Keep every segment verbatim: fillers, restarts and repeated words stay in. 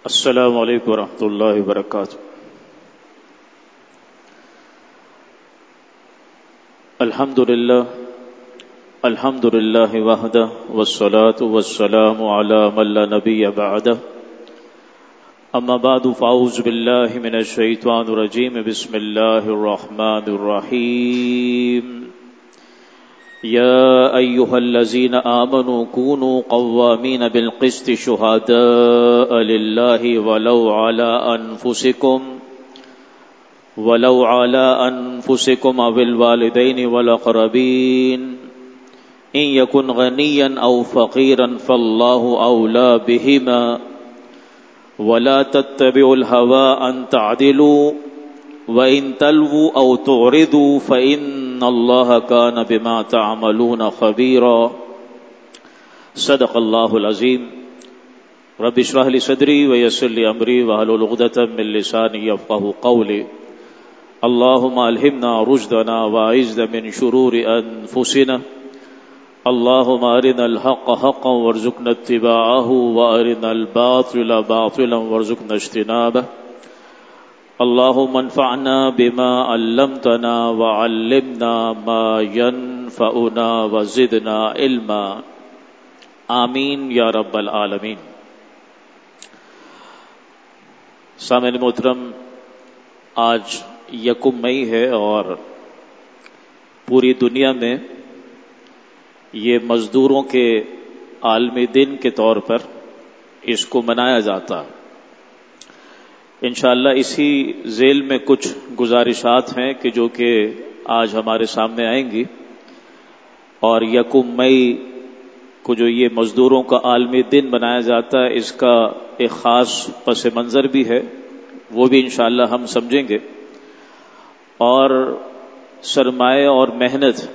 السلام علیکم ورحمۃ اللہ وبرکاتہ۔ الحمد للہ الحمد للہ وحدہ والصلاة والسلام علی من لا نبی بعدہ، اما بعد فاعوذ باللہ من الشیطان الرجیم، بسم اللہ الرحمن الرحیم۔ یا ایہا الذین آمنوا کونوا قوامین بالقسط شہداء للہ ولو علی انفسکم ولو علی انفسکم او الوالدین والاقربین ان یکن غنیا او فقیرا فاللہ اولی بہما ولا تتبعوا الهوى ان تعدلوا وان تلووا او تعرضوا فان اللہ کان بما تعملون خبیرا۔ صدق اللہ العظیم۔ رب اشرح لی صدری ویسر لی امری واحلل عقدۃ من لسانی یفقہوا قولی۔ اللہم الہمنا رشدنا واعذنا من شرور انفسنا، اللہم ارنا الحق حقا وارزقنا اتباعہ وارنا الباطل باطلا وارزقنا اجتنابہ۔ اللہم انفعنا بما علمتنا وعلمنا ما ينفعنا وزدنا علما، آمین یا رب العالمین۔ سامعین محترم، آج یکم مئی ہے اور پوری دنیا میں یہ مزدوروں کے عالمی دن کے طور پر اس کو منایا جاتا ہے۔ انشاءاللہ اسی ذیل میں کچھ گزارشات ہیں کہ جو کہ آج ہمارے سامنے آئیں گی، اور یکم مئی کو جو یہ مزدوروں کا عالمی دن منایا جاتا ہے، اس کا ایک خاص پس منظر بھی ہے، وہ بھی انشاءاللہ ہم سمجھیں گے۔ اور سرمایہ اور محنت،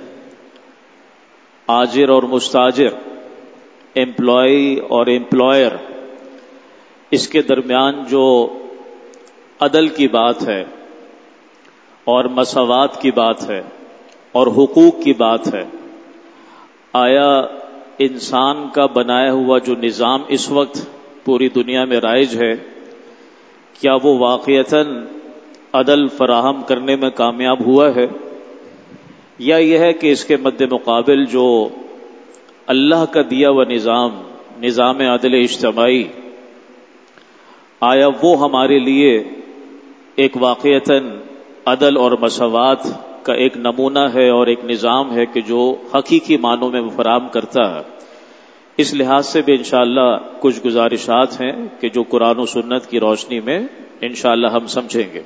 آجر اور مستاجر، امپلائی اور امپلائر، اس کے درمیان جو عدل کی بات ہے اور مساوات کی بات ہے اور حقوق کی بات ہے، آیا انسان کا بنایا ہوا جو نظام اس وقت پوری دنیا میں رائج ہے، کیا وہ واقعتاً عدل فراہم کرنے میں کامیاب ہوا ہے، یا یہ ہے کہ اس کے مد مقابل جو اللہ کا دیا ہوا نظام نظام عدل اجتماعی، آیا وہ ہمارے لیے ایک واقعتاً عدل اور مساوات کا ایک نمونہ ہے اور ایک نظام ہے کہ جو حقیقی معنوں میں وہ فراہم کرتا ہے۔ اس لحاظ سے بھی انشاءاللہ کچھ گزارشات ہیں کہ جو قرآن و سنت کی روشنی میں انشاءاللہ ہم سمجھیں گے۔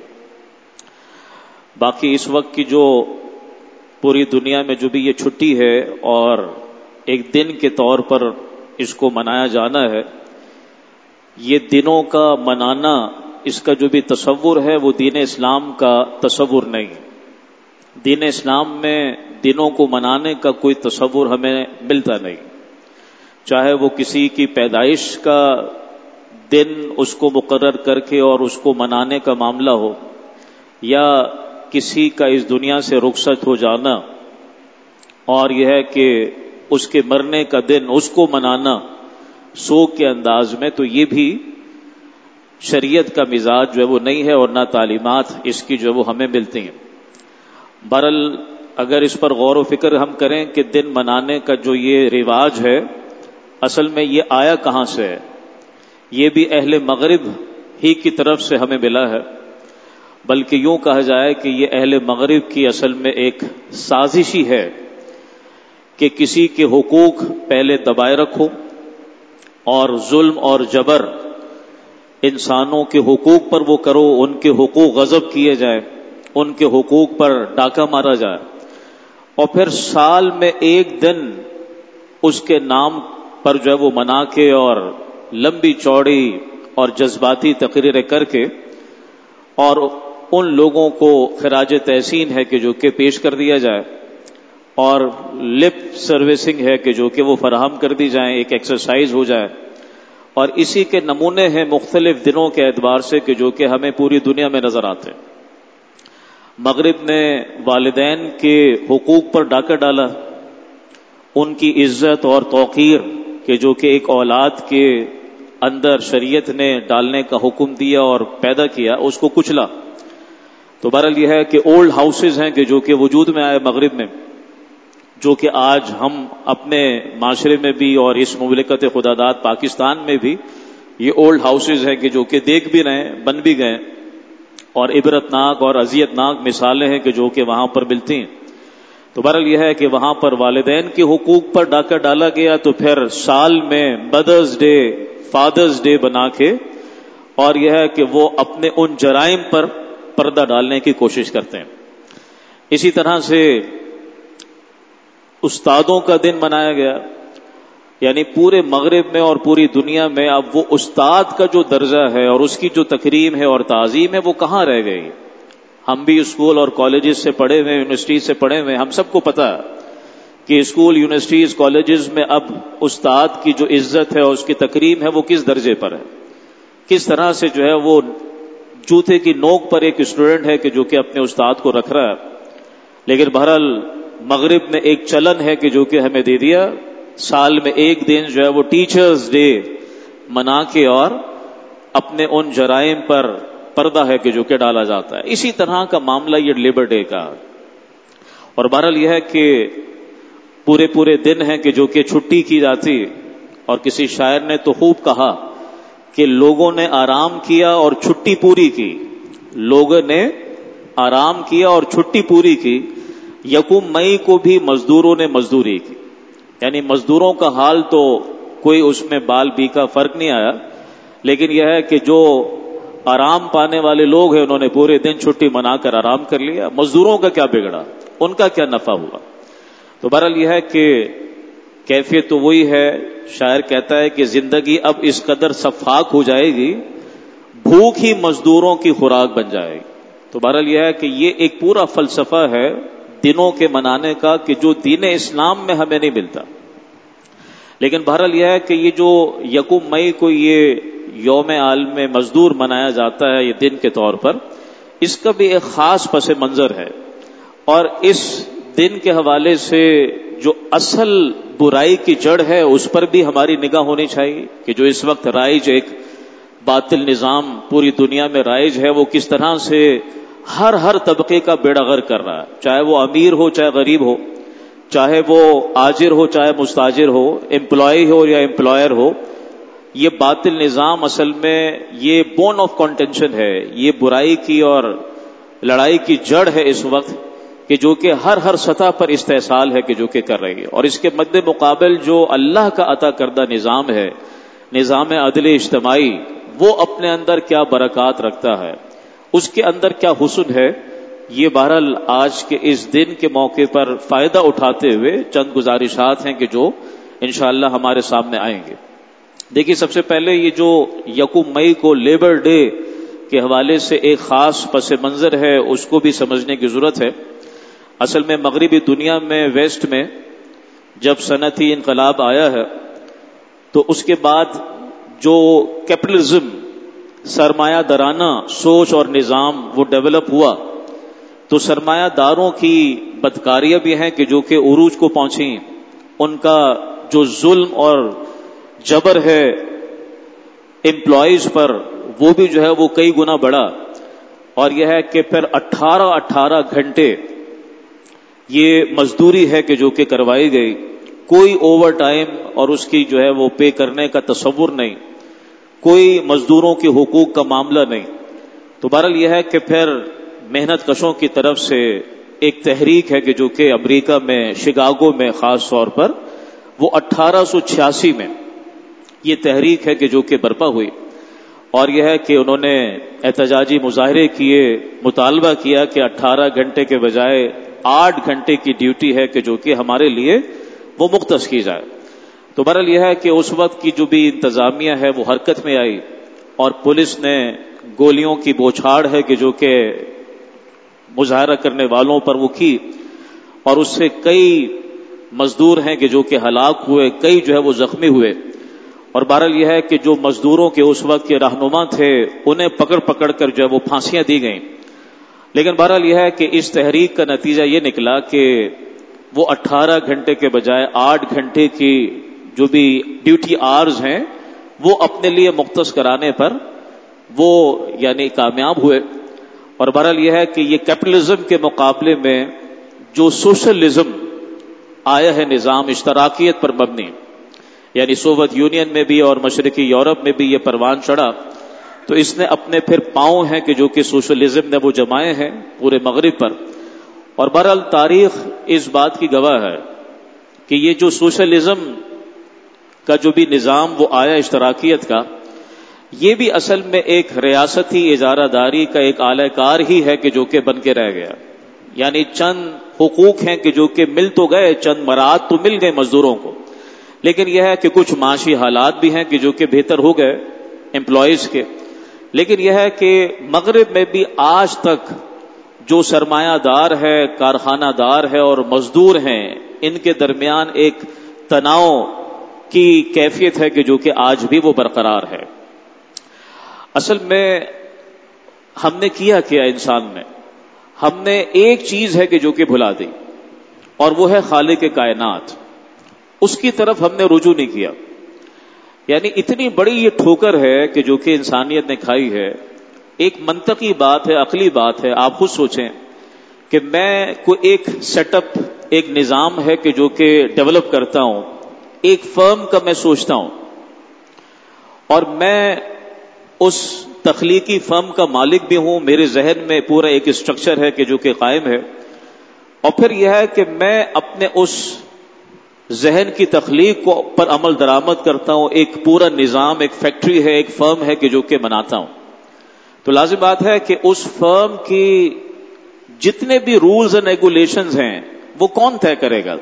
باقی اس وقت کی جو پوری دنیا میں جو بھی یہ چھٹی ہے اور ایک دن کے طور پر اس کو منایا جانا ہے، یہ دنوں کا منانا، اس کا جو بھی تصور ہے وہ دین اسلام کا تصور نہیں۔ دین اسلام میں دنوں کو منانے کا کوئی تصور ہمیں ملتا نہیں، چاہے وہ کسی کی پیدائش کا دن اس کو مقرر کر کے اور اس کو منانے کا معاملہ ہو، یا کسی کا اس دنیا سے رخصت ہو جانا اور یہ ہے کہ اس کے مرنے کا دن اس کو منانا سوگ کے انداز میں، تو یہ بھی شریعت کا مزاج جو ہے وہ نہیں ہے اور نہ تعلیمات اس کی جو ہے وہ ہمیں ملتی ہیں۔ بہرحال اگر اس پر غور و فکر ہم کریں کہ دن منانے کا جو یہ رواج ہے، اصل میں یہ آیا کہاں سے ہے، یہ بھی اہل مغرب ہی کی طرف سے ہمیں ملا ہے، بلکہ یوں کہا جائے کہ یہ اہل مغرب کی اصل میں ایک سازش ہی ہے کہ کسی کے حقوق پہلے دبائے رکھو اور ظلم اور جبر انسانوں کے حقوق پر وہ کرو، ان کے حقوق غصب کیے جائیں، ان کے حقوق پر ڈاکہ مارا جائے، اور پھر سال میں ایک دن اس کے نام پر جو ہے وہ منا کے اور لمبی چوڑی اور جذباتی تقریریں کر کے اور ان لوگوں کو خراج تحسین ہے کہ جو کہ پیش کر دیا جائے، اور لپ سروسنگ ہے کہ جو کہ وہ فراہم کر دی جائیں، ایک ایکسرسائز ہو جائے، اور اسی کے نمونے ہیں مختلف دنوں کے اعتبار سے کہ جو کہ ہمیں پوری دنیا میں نظر آتے ہیں۔ مغرب نے والدین کے حقوق پر ڈاکہ ڈالا، ان کی عزت اور توقیر کہ جو کہ ایک اولاد کے اندر شریعت نے ڈالنے کا حکم دیا اور پیدا کیا اس کو کچلا. تو بہرحال یہ ہے کہ اولڈ ہاؤسز ہیں کہ جو کہ وجود میں آئے مغرب میں، جو کہ آج ہم اپنے معاشرے میں بھی اور اس مملکت خدا داد پاکستان میں بھی یہ اولڈ ہاؤسز ہیں کہ جو کہ دیکھ بھی رہے ہیں، بن بھی گئے، اور عبرتناک اور اذیتناک مثالیں ہیں کہ جو کہ وہاں پر ملتی ہیں. تو بہرحال یہ ہے کہ وہاں پر والدین کے حقوق پر ڈاکہ ڈالا گیا، تو پھر سال میں مدرز ڈے، فادرز ڈے بنا کے، اور یہ ہے کہ وہ اپنے ان جرائم پر پردہ ڈالنے کی کوشش کرتے ہیں. اسی طرح سے استادوں کا دن منایا گیا، یعنی پورے مغرب میں اور پوری دنیا میں اب وہ استاد کا جو درجہ ہے اور اس کی جو تکریم ہے اور تعظیم ہے وہ کہاں رہ گئی. ہم بھی اسکول اور کالجز سے پڑھے ہوئے، یونیورسٹیز سے پڑھے ہوئے، ہم سب کو پتا ہے کہ اسکول، یونیورسٹیز، کالجز میں اب استاد کی جو عزت ہے اور اس کی تکریم ہے وہ کس درجے پر ہے، کس طرح سے جو ہے وہ جوتے کی نوک پر ایک اسٹوڈنٹ ہے کہ جو کہ اپنے استاد کو رکھ رہا ہے. لیکن بہرحال مغرب میں ایک چلن ہے کہ جو کہ ہمیں دے دیا، سال میں ایک دن جو ہے وہ ٹیچرز ڈے منا کے اور اپنے ان جرائم پر پردہ ہے کہ جو کہ ڈالا جاتا ہے. اسی طرح کا معاملہ یہ لیبر ڈے کا، اور بہرحال یہ ہے کہ پورے پورے دن ہیں کہ جو کہ چھٹی کی جاتی. اور کسی شاعر نے تو خوب کہا کہ لوگوں نے آرام کیا اور چھٹی پوری کی، لوگوں نے آرام کیا اور چھٹی پوری کی، یکم مئی کو بھی مزدوروں نے مزدوری کی. یعنی مزدوروں کا حال تو کوئی اس میں بال بی کا فرق نہیں آیا، لیکن یہ ہے کہ جو آرام پانے والے لوگ ہیں انہوں نے پورے دن چھٹی منا کر آرام کر لیا. مزدوروں کا کیا بگڑا، ان کا کیا نفع ہوا. تو بہرحال یہ ہے کہ کیفیت تو وہی ہے. شاعر کہتا ہے کہ زندگی اب اس قدر صفاق ہو جائے گی، بھوک ہی مزدوروں کی خوراک بن جائے گی. تو بہرحال یہ ہے کہ یہ ایک پورا فلسفہ ہے دنوں کے منانے کا کہ جو دین اسلام میں ہمیں نہیں ملتا. لیکن بہرحال یہ ہے کہ یہ جو یکم مئی کو یہ یوم عالم مزدور منایا جاتا ہے یہ دن کے طور پر، اس کا بھی ایک خاص پس منظر ہے. اور اس دن کے حوالے سے جو اصل برائی کی جڑ ہے اس پر بھی ہماری نگاہ ہونی چاہیے کہ جو اس وقت رائج ایک باطل نظام پوری دنیا میں رائج ہے وہ کس طرح سے ہر ہر طبقے کا بیڑا غرق کر رہا ہے، چاہے وہ امیر ہو چاہے غریب ہو، چاہے وہ آجر ہو چاہے مستاجر ہو، امپلائی ہو یا امپلائر ہو. یہ باطل نظام اصل میں یہ بون آف کنٹینشن ہے، یہ برائی کی اور لڑائی کی جڑ ہے اس وقت کہ جو کہ ہر ہر سطح پر استحصال ہے کہ جو کہ کر رہی ہے. اور اس کے مد مقابل جو اللہ کا عطا کردہ نظام ہے، نظام عدل اجتماعی، وہ اپنے اندر کیا برکات رکھتا ہے، اس کے اندر کیا حسن ہے. یہ بہرحال آج کے اس دن کے موقع پر فائدہ اٹھاتے ہوئے چند گزارشات ہیں کہ جو انشاءاللہ ہمارے سامنے آئیں گے. دیکھیے سب سے پہلے یہ جو یکم مئی کو لیبر ڈے کے حوالے سے ایک خاص پس منظر ہے اس کو بھی سمجھنے کی ضرورت ہے. اصل میں مغربی دنیا میں ویسٹ میں جب صنعتی انقلاب آیا ہے تو اس کے بعد جو کیپٹلزم، سرمایہ دارانہ سوچ اور نظام وہ ڈیولپ ہوا تو سرمایہ داروں کی بدکاریاں بھی ہیں کہ جو کہ عروج کو پہنچی. ان کا جو ظلم اور جبر ہے امپلائیز پر وہ بھی جو ہے وہ کئی گنا بڑھا. اور یہ ہے کہ پھر اٹھارہ اٹھارہ گھنٹے یہ مزدوری ہے کہ جو کہ کروائی گئی، کوئی اوور ٹائم اور اس کی جو ہے وہ پے کرنے کا تصور نہیں، کوئی مزدوروں کے حقوق کا معاملہ نہیں. تو بہرحال یہ ہے کہ پھر محنت کشوں کی طرف سے ایک تحریک ہے کہ جو کہ امریکہ میں شکاگو میں خاص طور پر وہ اٹھارہ سو چھیاسی میں یہ تحریک ہے کہ جو کہ برپا ہوئی. اور یہ ہے کہ انہوں نے احتجاجی مظاہرے کیے، مطالبہ کیا کہ اٹھارہ گھنٹے کے بجائے آٹھ گھنٹے کی ڈیوٹی ہے کہ جو کہ ہمارے لیے وہ مختص کی جائے. تو بہرحال یہ ہے کہ اس وقت کی جو بھی انتظامیہ ہے وہ حرکت میں آئی اور پولیس نے گولیوں کی بوچھاڑ ہے کہ جو کہ مظاہرہ کرنے والوں پر وہ کی، اور اس سے کئی مزدور ہیں کہ جو کہ ہلاک ہوئے، کئی جو ہے وہ زخمی ہوئے. اور بہرحال یہ ہے کہ جو مزدوروں کے اس وقت کے رہنما تھے انہیں پکڑ پکڑ کر جو ہے وہ پھانسیاں دی گئیں. لیکن بہرحال یہ ہے کہ اس تحریک کا نتیجہ یہ نکلا کہ وہ اٹھارہ گھنٹے کے بجائے آٹھ گھنٹے کی جو بھی ڈیوٹی آرز ہیں وہ اپنے لیے مختص کرانے پر وہ یعنی کامیاب ہوئے. اور بہرحال یہ ہے کہ یہ کیپٹلزم کے مقابلے میں جو سوشلزم آیا ہے نظام اشتراکیت پر مبنی، یعنی سوویت یونین میں بھی اور مشرقی یورپ میں بھی یہ پروان چڑھا، تو اس نے اپنے پھر پاؤں ہیں کہ جو کہ سوشلزم نے وہ جمائے ہیں پورے مغرب پر. اور بہرحال تاریخ اس بات کی گواہ ہے کہ یہ جو سوشلزم کا جو بھی نظام وہ آیا اشتراکیت کا، یہ بھی اصل میں ایک ریاستی اجارہ داری کا ایک اعلی کار ہی ہے کہ جو کہ بن کے رہ گیا. یعنی چند حقوق ہیں کہ جو کہ مل تو گئے، چند مراعات تو مل گئے مزدوروں کو، لیکن یہ ہے کہ کچھ معاشی حالات بھی ہیں کہ جو کہ بہتر ہو گئے امپلائیز کے. لیکن یہ ہے کہ مغرب میں بھی آج تک جو سرمایہ دار ہے، کارخانہ دار ہے اور مزدور ہیں، ان کے درمیان ایک تناؤ کی کیفیت ہے کہ جو کہ آج بھی وہ برقرار ہے. اصل میں ہم نے کیا کیا انسان نے، ہم نے ایک چیز ہے کہ جو کہ بھلا دی، اور وہ ہے خالق کائنات. اس کی طرف ہم نے رجوع نہیں کیا. یعنی اتنی بڑی یہ ٹھوکر ہے کہ جو کہ انسانیت نے کھائی ہے. ایک منطقی بات ہے، عقلی بات ہے. آپ خود سوچیں کہ میں کوئی ایک سیٹ اپ، ایک نظام ہے کہ جو کہ ڈیولپ کرتا ہوں، ایک فرم کا میں سوچتا ہوں، اور میں اس تخلیقی فرم کا مالک بھی ہوں، میرے ذہن میں پورا ایک اسٹرکچر ہے کہ جو کہ قائم ہے. اور پھر یہ ہے کہ میں اپنے اس ذہن کی تخلیق کو پر عمل درآمد کرتا ہوں، ایک پورا نظام، ایک فیکٹری ہے، ایک فرم ہے کہ جو کہ بناتا ہوں. تو لازم بات ہے کہ اس فرم کی جتنے بھی رولز اینڈ ریگولیشنز ہیں وہ کون طے کرے گا؟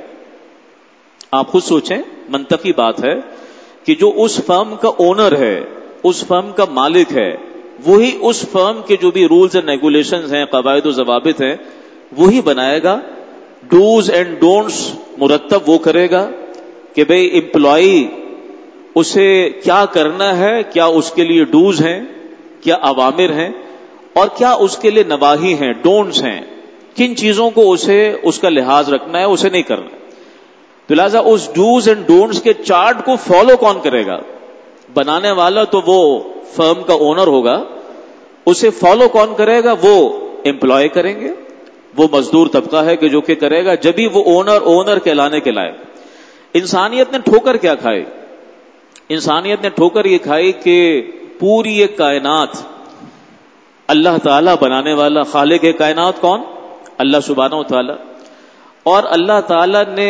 آپ خود سوچیں، منطقی بات ہے کہ جو اس فرم کا اونر ہے، اس فرم کا مالک ہے، وہی اس فرم کے جو بھی رولز اینڈ ریگولیشنز ہیں، قواعد و ضوابط ہیں، وہی بنائے گا. ڈوز اینڈ ڈونٹس مرتب وہ کرے گا کہ بھئی امپلائی اسے کیا کرنا ہے، کیا اس کے لیے ڈوز ہیں، کیا اوامر ہیں، اور کیا اس کے لیے نواہی ہیں، ڈونٹس ہیں، کن چیزوں کو اسے اس کا لحاظ رکھنا ہے، اسے نہیں کرنا. تو لہذا اس ڈوز اینڈ ڈونٹس کے چارٹ کو فالو کون کرے گا؟ بنانے والا تو وہ فرم کا اونر ہوگا، اسے فالو کون کرے گا؟ وہ امپلائی کریں گے، وہ مزدور طبقہ ہے کہ جو کہ کرے گا، جبھی وہ اونر اونر کہلانے کے لائق. انسانیت نے ٹھوکر کیا کھائی؟ انسانیت نے ٹھوکر یہ کھائی کہ پوری یہ کائنات اللہ تعالیٰ بنانے والا، خالق کائنات کون؟ اللہ سبحانہ و تعالیٰ. اور اللہ تعالیٰ نے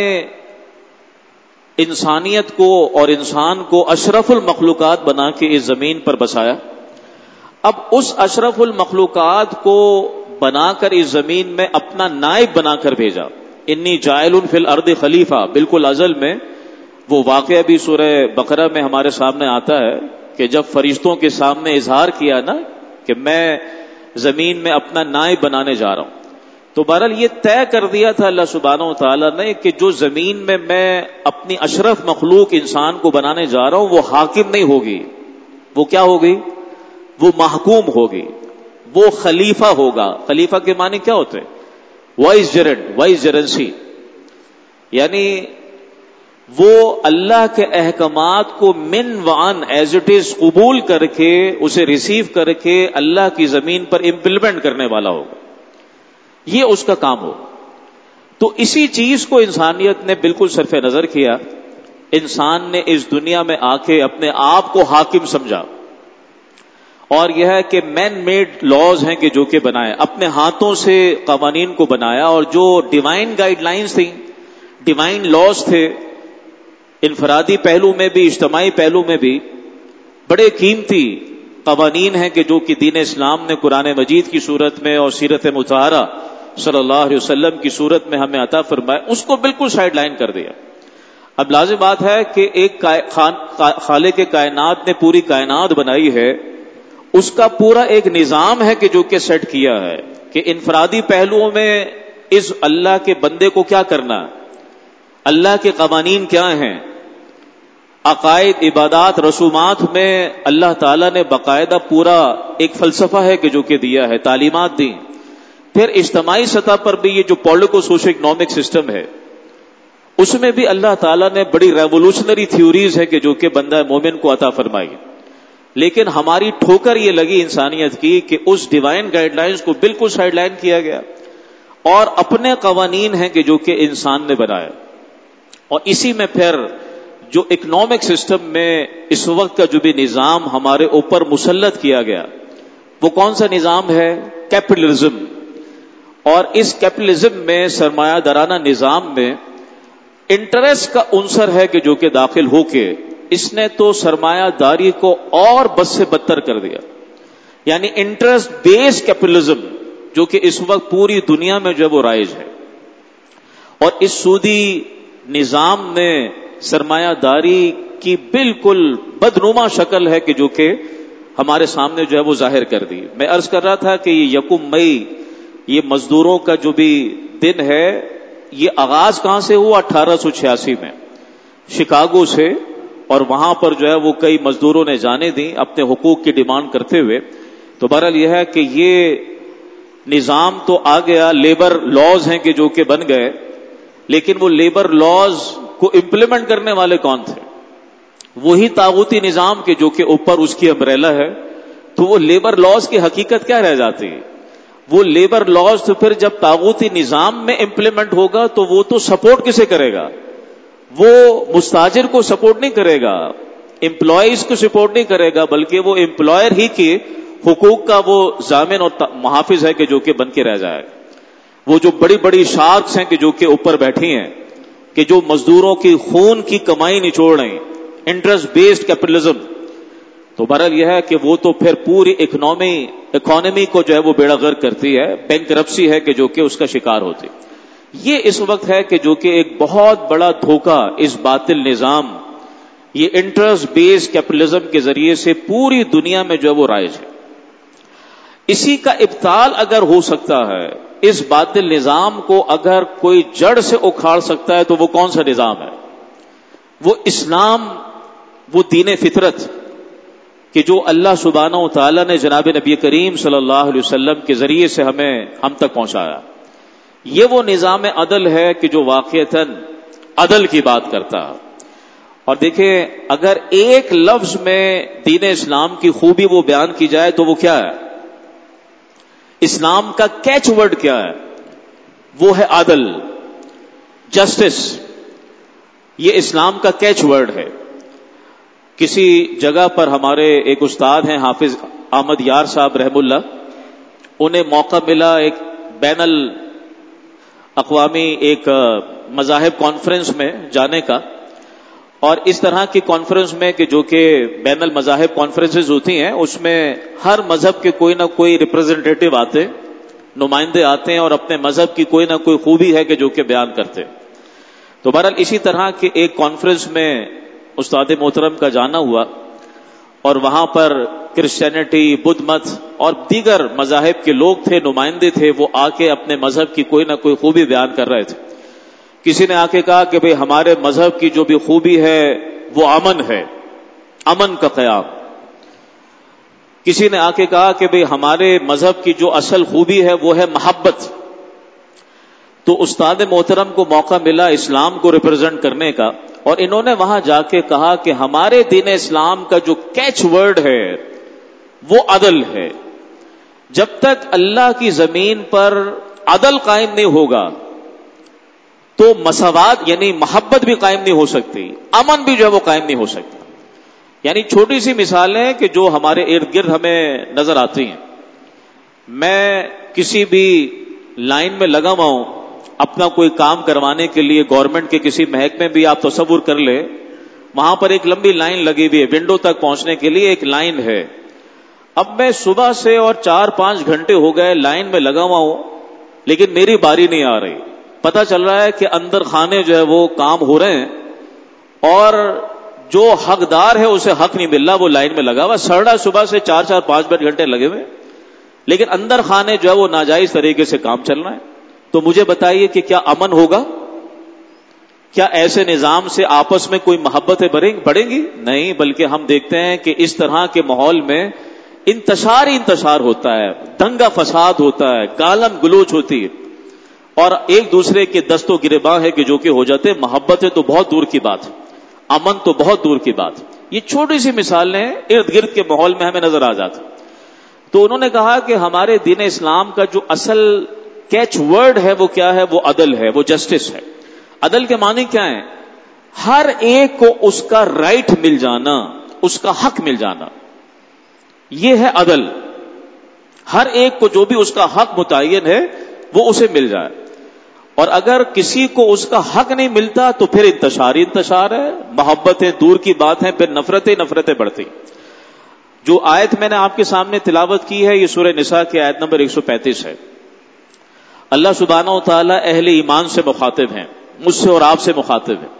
انسانیت کو اور انسان کو اشرف المخلوقات بنا کے اس زمین پر بسایا. اب اس اشرف المخلوقات کو بنا کر اس زمین میں اپنا نائب بنا کر بھیجا. انی جاعل فی الارض خلیفہ، بالکل ازل میں وہ واقعہ بھی سورہ بقرہ میں ہمارے سامنے آتا ہے کہ جب فرشتوں کے سامنے اظہار کیا نا کہ میں زمین میں اپنا نائب بنانے جا رہا ہوں، تو بہرحال یہ طے کر دیا تھا اللہ سبحانہ و تعالیٰ نے کہ جو زمین میں میں اپنی اشرف مخلوق انسان کو بنانے جا رہا ہوں وہ حاکم نہیں ہوگی، وہ کیا ہوگی؟ وہ محکوم ہوگی، وہ خلیفہ ہوگا. خلیفہ کے معنی کیا ہوتے ہیں؟ وائس جرنٹ، وائس جرنسی، یعنی وہ اللہ کے احکامات کو من وعن ایز اٹ از قبول کر کے، اسے ریسیو کر کے اللہ کی زمین پر امپلیمنٹ کرنے والا ہوگا. یہ اس کا کام ہوگا. تو اسی چیز کو انسانیت نے بالکل صرف نظر کیا. انسان نے اس دنیا میں آ کے اپنے آپ کو حاکم سمجھا، اور یہ ہے کہ مین میڈ لاز ہیں کہ جو کہ بنائے، اپنے ہاتھوں سے قوانین کو بنایا. اور جو ڈیوائن گائیڈ لائنز تھیں، ڈیوائن لاز تھے، انفرادی پہلو میں بھی اجتماعی پہلو میں بھی بڑے قیمتی قوانین ہیں کہ جو کہ دین اسلام نے قرآن مجید کی صورت میں اور سیرت مطہرہ صلی اللہ علیہ وسلم کی صورت میں ہمیں عطا فرمائے، اس کو بالکل سائیڈ لائن کر دیا. اب لازم بات ہے کہ ایک خالق کائنات نے پوری کائنات بنائی ہے، اس کا پورا ایک نظام ہے کہ جو کہ سیٹ کیا ہے کہ انفرادی پہلوؤں میں اس اللہ کے بندے کو کیا کرنا، اللہ کے قوانین کیا ہیں، عقائد، عبادات، رسومات میں اللہ تعالیٰ نے باقاعدہ پورا ایک فلسفہ ہے کہ جو کہ دیا ہے، تعلیمات دی. پھر اجتماعی سطح پر بھی یہ جو پولیٹیکو سوشل اکنامک سسٹم ہے، اس میں بھی اللہ تعالیٰ نے بڑی ریولوشنری تھیوریز ہے کہ جو کہ بندہ مومن کو عطا فرمائی، لیکن ہماری ٹھوکر یہ لگی انسانیت کی کہ اس ڈیوائن گائیڈ لائنز کو بالکل سائیڈ لائن کیا گیا اور اپنے قوانین ہیں کہ جو کہ انسان نے بنائے. اور اسی میں پھر جو اکنامک سسٹم میں اس وقت کا جو بھی نظام ہمارے اوپر مسلط کیا گیا وہ کون سا نظام ہے؟ کیپٹلزم. اور اس کیپٹلزم میں سرمایہ دارانہ نظام میں انٹرسٹ کا عنصر ہے کہ جو کہ داخل ہو کے اس نے تو سرمایہ داری کو اور بد سے بدتر کر دیا. یعنی انٹرسٹ بیس کیپٹلزم جو کہ اس وقت پوری دنیا میں جو ہے وہ رائج ہے، اور اس سودی نظام نے سرمایہ داری کی بالکل بدنما شکل ہے کہ جو کہ ہمارے سامنے جو ہے وہ ظاہر کر دی. میں عرض کر رہا تھا کہ یہ یکم مئی یہ مزدوروں کا جو بھی دن ہے، یہ آغاز کہاں سے ہوا؟ اٹھارہ سو چھیاسی میں شکاگو سے، اور وہاں پر جو ہے وہ کئی مزدوروں نے جانیں دیں اپنے حقوق کی ڈیمانڈ کرتے ہوئے. تو بہرحال یہ ہے کہ یہ نظام تو آ گیا، لیبر لاز ہیں کہ جو کہ بن گئے، لیکن وہ لیبر لاز کو امپلیمنٹ کرنے والے کون تھے؟ وہی طاغوتی نظام کے جو کہ اوپر اس کی امبریلا ہے. تو وہ لیبر لاز کی حقیقت کیا رہ جاتی ہے؟ وہ لیبر لاز تو پھر جب طاغوتی نظام میں امپلیمنٹ ہوگا تو وہ تو سپورٹ کسے کرے گا؟ وہ مستاجر کو سپورٹ نہیں کرے گا، امپلائیز کو سپورٹ نہیں کرے گا، بلکہ وہ امپلائر ہی کے حقوق کا وہ ضامن اور محافظ ہے کہ جو کہ بن کے رہ جائے. وہ جو بڑی بڑی شارکس ہیں کہ جو کہ اوپر بیٹھی ہیں کہ جو مزدوروں کی خون کی کمائی نچوڑ رہے ہیں، انٹرسٹ بیسڈ کیپٹلزم. تو بہرحال یہ ہے کہ وہ تو پھر پوری اکنامی اکانومی کو جو ہے وہ بیڑا غرق کرتی ہے، بینکرپسی ہے کہ جو کہ اس کا شکار ہوتی. یہ اس وقت ہے کہ جو کہ ایک بہت بڑا دھوکہ اس باطل نظام، یہ انٹرسٹ بیسڈ کیپٹلزم کے ذریعے سے پوری دنیا میں جو ہے وہ رائج ہے. اسی کا ابطال اگر ہو سکتا ہے، اس باطل نظام کو اگر کوئی جڑ سے اکھاڑ سکتا ہے تو وہ کون سا نظام ہے؟ وہ اسلام، وہ دین فطرت کہ جو اللہ سبحانہ و تعالیٰ نے جناب نبی کریم صلی اللہ علیہ وسلم کے ذریعے سے ہمیں ہم تک پہنچایا. یہ وہ نظام عدل ہے کہ جو واقعتاً عدل کی بات کرتا ہے. اور دیکھیں، اگر ایک لفظ میں دین اسلام کی خوبی وہ بیان کی جائے تو وہ کیا ہے؟ اسلام کا کیچ ورڈ کیا ہے؟ وہ ہے عدل، جسٹس. یہ اسلام کا کیچ ورڈ ہے. کسی جگہ پر ہمارے ایک استاد ہیں حافظ احمد یار صاحب رحم اللہ، انہیں موقع ملا ایک بین الاقوامی ایک مذاہب کانفرنس میں جانے کا. اور اس طرح کی کانفرنس میں کہ جو کہ بین المذاہب کانفرنسز ہوتی ہیں، اس میں ہر مذہب کے کوئی نہ کوئی ریپرزنٹیٹو آتے، نمائندے آتے ہیں اور اپنے مذہب کی کوئی نہ کوئی خوبی ہے کہ جو کہ بیان کرتے. تو بہرحال اسی طرح کے ایک کانفرنس میں استاد محترم کا جانا ہوا، اور وہاں پر کرسچینٹی، بدھ مت اور دیگر مذاہب کے لوگ تھے، نمائندے تھے، وہ آ کے اپنے مذہب کی کوئی نہ کوئی خوبی بیان کر رہے تھے. کسی نے آ کے کہا کہ بھئی ہمارے مذہب کی جو بھی خوبی ہے وہ امن ہے، امن کا قیام. کسی نے آ کے کہا کہ بھئی ہمارے مذہب کی جو اصل خوبی ہے وہ ہے محبت. تو استاد محترم کو موقع ملا اسلام کو ریپرزینٹ کرنے کا، اور انہوں نے وہاں جا کے کہا کہ ہمارے دین اسلام کا جو کیچ ورڈ ہے وہ عدل ہے. جب تک اللہ کی زمین پر عدل قائم نہیں ہوگا تو مساوات یعنی محبت بھی قائم نہیں ہو سکتی، امن بھی جو ہے وہ قائم نہیں ہو سکتا. یعنی چھوٹی سی مثالیں کہ جو ہمارے ارد گرد ہمیں نظر آتی ہیں. میں کسی بھی لائن میں لگا ہوا ہوں اپنا کوئی کام کروانے کے لیے، گورنمنٹ کے کسی محکمے بھی آپ تصور کر لیں، وہاں پر ایک لمبی لائن لگی ہوئی ہے، ونڈو تک پہنچنے کے لیے ایک لائن ہے. اب میں صبح سے اور چار پانچ گھنٹے ہو گئے لائن میں لگا ہوا ہوں، لیکن میری باری نہیں آ رہی. پتا چل رہا ہے کہ اندر خانے جو ہے وہ کام ہو رہے ہیں اور جو حقدار ہے اسے حق نہیں مل رہا، وہ لائن میں لگا ہوا سڑا صبح سے چار چار پانچ پانچ گھنٹے لگے ہوئے، لیکن اندر خانے جو ہے وہ ناجائز طریقے سے کام چل رہا ہے. تو مجھے بتائیے کہ کیا امن ہوگا؟ کیا ایسے نظام سے آپس میں کوئی محبتیں بڑھیں گی؟ نہیں، بلکہ ہم دیکھتے ہیں کہ اس طرح کے ماحول میں انتشار ہی انتشار ہوتا ہے، دنگا فساد ہوتا ہے، گالم گلوچ ہوتی ہے. اور ایک دوسرے کے دست و گریباں ہے کہ جو کہ ہو جاتے. محبت ہے تو بہت دور کی بات, امن تو بہت دور کی بات. یہ چھوٹی سی مثالیں ارد گرد کے ماحول میں ہمیں نظر آ جاتی. تو انہوں نے کہا کہ ہمارے دین اسلام کا جو اصل کیچ ورڈ ہے وہ کیا ہے؟ وہ عدل ہے, وہ جسٹس ہے. عدل کے معنی کیا ہے؟ ہر ایک کو اس کا رائٹ مل جانا, اس کا حق مل جانا, یہ ہے عدل. ہر ایک کو جو بھی اس کا حق متعین ہے وہ اسے مل جائے. اور اگر کسی کو اس کا حق نہیں ملتا تو پھر انتشار ہی انتشار ہے, محبتیں دور کی بات ہیں, پھر نفرتیں نفرتیں بڑھتی. جو آیت میں نے آپ کے سامنے تلاوت کی ہے یہ سورہ نساء کی آیت نمبر ایک سو پینتیس ہے. اللہ سبحانہ و تعالی اہل ایمان سے مخاطب ہیں, مجھ سے اور آپ سے مخاطب ہیں,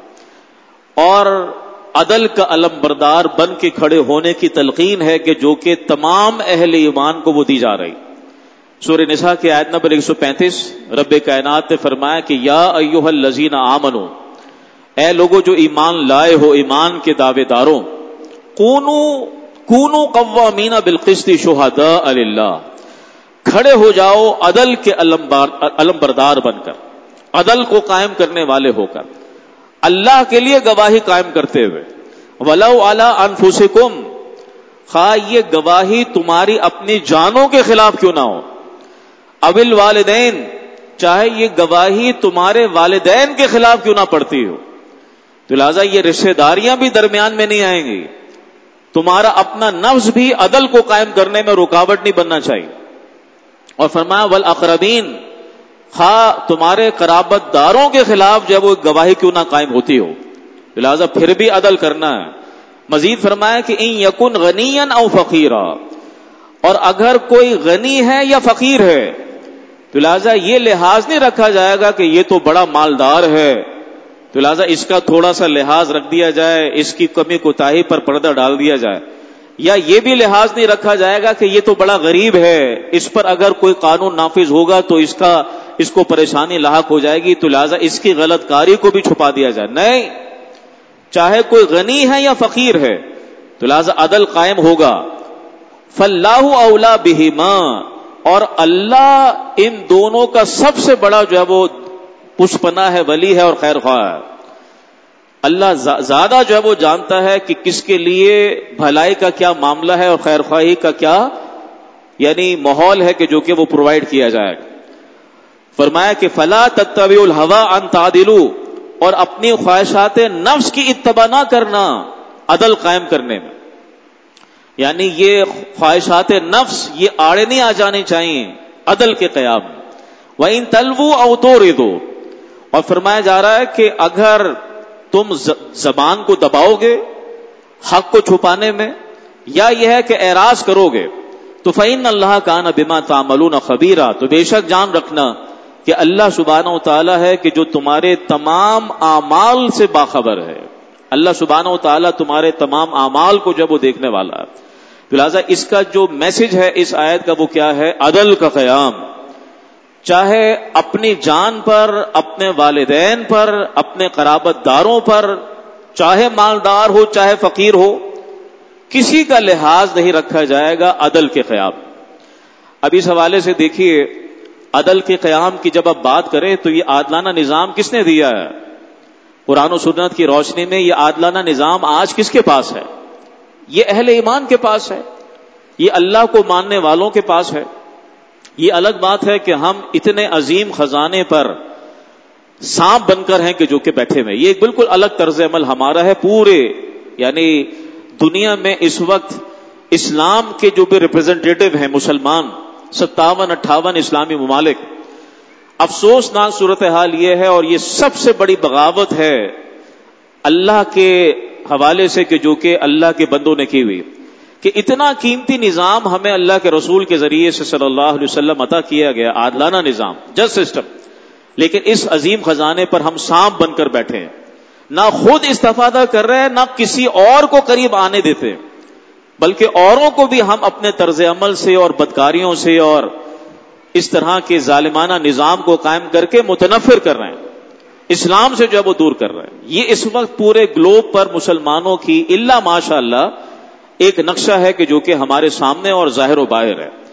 اور عدل کا علم بردار بن کے کھڑے ہونے کی تلقین ہے کہ جو کہ تمام اہل ایمان کو وہ دی جا رہی. سورہ نساء کی آیت نمبر ایک سو پینتیس رب کائنات نے فرمایا کہ یا ایھا الذین آمنو, اے لوگو جو ایمان لائے ہو, ایمان کے دعوے داروں, کونو کونو قوامین بالقسط شہداء للہ, کھڑے ہو جاؤ عدل کے علم بردار بن کر, عدل کو قائم کرنے والے ہو کر, اللہ کے لیے گواہی قائم کرتے ہوئے. ولو علی انفسکم, خواہ یہ گواہی تمہاری اپنی جانوں کے خلاف کیوں نہ ہو. اول والدین, چاہے یہ گواہی تمہارے والدین کے خلاف کیوں نہ پڑتی ہو. تو لہذا یہ رشتہ داریاں بھی درمیان میں نہیں آئیں گی. تمہارا اپنا نفس بھی عدل کو قائم کرنے میں رکاوٹ نہیں بننا چاہیے. اور فرمایا والاقربین, خواہ تمہارے قرابت داروں کے خلاف جب وہ گواہی کیوں نہ قائم ہوتی ہو, لہذا پھر بھی عدل کرنا ہے. مزید فرمایا کہ ان یکن غنیا او فقیرا, اور اگر کوئی غنی ہے یا فقیر ہے تو لہذا یہ لحاظ نہیں رکھا جائے گا کہ یہ تو بڑا مالدار ہے تو لہذا اس کا تھوڑا سا لحاظ رکھ دیا جائے, اس کی کمی کوتاہی پر پردہ ڈال دیا جائے. یا یہ بھی لحاظ نہیں رکھا جائے گا کہ یہ تو بڑا غریب ہے, اس پر اگر کوئی قانون نافذ ہوگا تو اس کا اس کو پریشانی لاحق ہو جائے گی, تو لہذا اس کی غلط کاری کو بھی چھپا دیا جائے. نہیں, چاہے کوئی غنی ہے یا فقیر ہے تو لہذا عدل قائم ہوگا. فاللہ اولا بہما, اور اللہ ان دونوں کا سب سے بڑا جو ہے وہ پشپنا ہے, ولی ہے اور خیر خواہ ہے. اللہ زیادہ جو ہے وہ جانتا ہے کہ کس کے لیے بھلائی کا کیا معاملہ ہے اور خیر خواہی کا کیا یعنی ماحول ہے کہ جو کہ وہ پرووائڈ کیا جائے. فرمایا کہ فلا تتبعوا الہوی ان تعدلوا, اور اپنی خواہشات نفس کی اتباع نہ کرنا عدل قائم کرنے میں. یعنی یہ خواہشات نفس یہ آڑے نہیں آ جانے چاہیے عدل کے قیام میں. وَإِن تَلْوُوا أَوْ تُعْرِضُوا, اور فرمایا جا رہا ہے کہ اگر تم زبان کو دباؤ گے حق کو چھپانے میں, یا یہ ہے کہ اعراض کرو گے, تو فَإِنَّ اللَّهَ كَانَ بِمَا تَعْمَلُونَ خَبِيرًا, تو بے شک جان رکھنا کہ اللہ سبحانہ و تعالیٰ ہے کہ جو تمہارے تمام اعمال سے باخبر ہے. اللہ سبحانہ و تعالیٰ تمہارے تمام اعمال کو جب وہ دیکھنے والا ہے. تو لہٰذا اس کا جو میسج ہے اس آیت کا وہ کیا ہے؟ عدل کا قیام. چاہے اپنی جان پر, اپنے والدین پر, اپنے قرابت داروں پر, چاہے مالدار ہو چاہے فقیر ہو, کسی کا لحاظ نہیں رکھا جائے گا عدل کے قیام. اب اس حوالے سے دیکھیے عدل کے قیام کی جب آپ بات کریں تو یہ عادلانہ نظام کس نے دیا ہے؟ قرآن و سنت کی روشنی میں یہ عادلانہ نظام آج کس کے پاس ہے؟ یہ اہل ایمان کے پاس ہے, یہ اللہ کو ماننے والوں کے پاس ہے. یہ الگ بات ہے کہ ہم اتنے عظیم خزانے پر سانپ بن کر ہیں کہ جو کہ بیٹھے ہوئے, یہ ایک بالکل الگ طرز عمل ہمارا ہے. پورے یعنی دنیا میں اس وقت اسلام کے جو بھی ریپرزینٹیٹو ہیں مسلمان, ستاون اٹھاون اسلامی ممالک, افسوسناک صورتحال یہ ہے اور یہ سب سے بڑی بغاوت ہے اللہ کے حوالے سے کہ جو کہ اللہ کے بندوں نے کی ہوئی, کہ اتنا قیمتی نظام ہمیں اللہ کے رسول کے ذریعے سے صلی اللہ علیہ وسلم عطا کیا گیا, عادلانہ نظام, جج سسٹم, لیکن اس عظیم خزانے پر ہم سانپ بن کر بیٹھے ہیں. نہ خود استفادہ کر رہے ہیں, نہ کسی اور کو قریب آنے دیتے, بلکہ اوروں کو بھی ہم اپنے طرز عمل سے اور بدکاریوں سے اور اس طرح کے ظالمانہ نظام کو قائم کر کے متنفر کر رہے ہیں, اسلام سے جو ہے وہ دور کر رہے ہیں. یہ اس وقت پورے گلوب پر مسلمانوں کی الا ماشاء اللہ ایک نقشہ ہے کہ جو کہ ہمارے سامنے اور ظاہر و باہر ہے.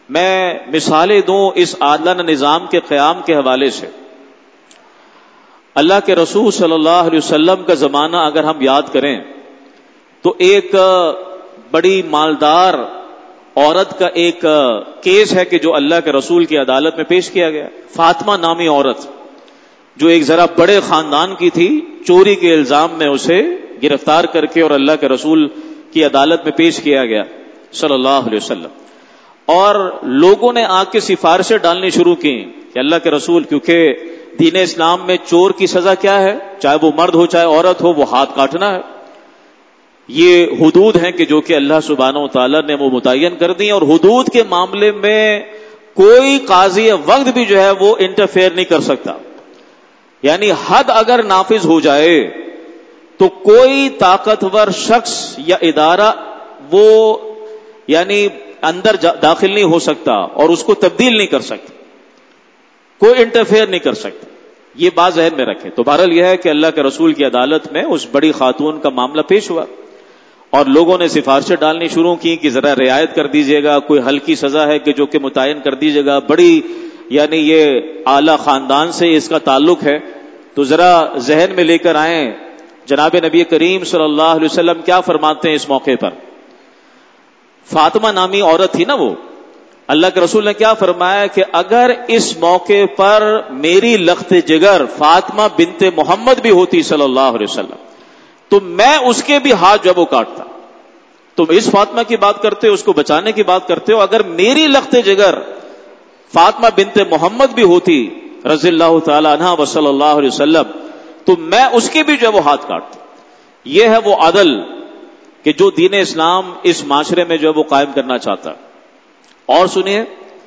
میں مثالیں دوں اس عادلانہ نظام کے قیام کے حوالے سے. اللہ کے رسول صلی اللہ علیہ وسلم کا زمانہ اگر ہم یاد کریں تو ایک بڑی مالدار عورت کا ایک کیس ہے کہ جو اللہ کے رسول کی عدالت میں پیش کیا گیا. فاطمہ نامی عورت جو ایک ذرا بڑے خاندان کی تھی، چوری کے الزام میں اسے گرفتار کر کے اور اللہ کے رسول کی عدالت میں پیش کیا گیا صلی اللہ علیہ وسلم. اور لوگوں نے آ کے سفارشیں ڈالنی شروع کی کہ اللہ کے رسول، کیونکہ دین اسلام میں چور کی سزا کیا ہے، چاہے وہ مرد ہو چاہے عورت ہو، وہ ہاتھ کاٹنا ہے. یہ حدود ہیں کہ جو کہ اللہ سبحانہ و تعالیٰ نے وہ متعین کر دی، اور حدود کے معاملے میں کوئی قاضی وقت بھی جو ہے وہ انٹرفیئر نہیں کر سکتا. یعنی حد اگر نافذ ہو جائے تو کوئی طاقتور شخص یا ادارہ وہ یعنی اندر داخل نہیں ہو سکتا اور اس کو تبدیل نہیں کر سکتا، کوئی انٹرفیئر نہیں کر سکتا. یہ بات ذہن میں رکھیں. تو بہرحال یہ ہے کہ اللہ کے رسول کی عدالت میں اس بڑی خاتون کا معاملہ پیش ہوا اور لوگوں نے سفارشیں ڈالنی شروع کی کہ ذرا رعایت کر دیجیے گا، کوئی ہلکی سزا ہے کہ جو کہ متعین کر دیجیے گا، بڑی یعنی یہ اعلی خاندان سے اس کا تعلق ہے، تو ذرا ذہن میں لے کر آئیں جناب نبی کریم صلی اللہ علیہ وسلم کیا فرماتے ہیں اس موقع پر. فاطمہ نامی عورت تھی نا وہ، اللہ کے رسول نے کیا فرمایا کہ اگر اس موقع پر میری لخت جگر فاطمہ بنت محمد بھی ہوتی صلی اللہ علیہ وسلم تو میں اس کے بھی ہاتھ جو وہ کاٹتا. تم اس فاطمہ کی بات کرتے ہو، اس کو بچانے کی بات کرتے ہو، اگر میری لخت جگر فاطمہ بنت محمد بھی ہوتی رضی اللہ تعالی عنہا و صلی اللہ علیہ وسلم تو میں اس کے بھی جو وہ ہاتھ کاٹتا. یہ ہے وہ عدل کہ جو دین اسلام اس معاشرے میں جو ہے وہ قائم کرنا چاہتا. اور سنیے،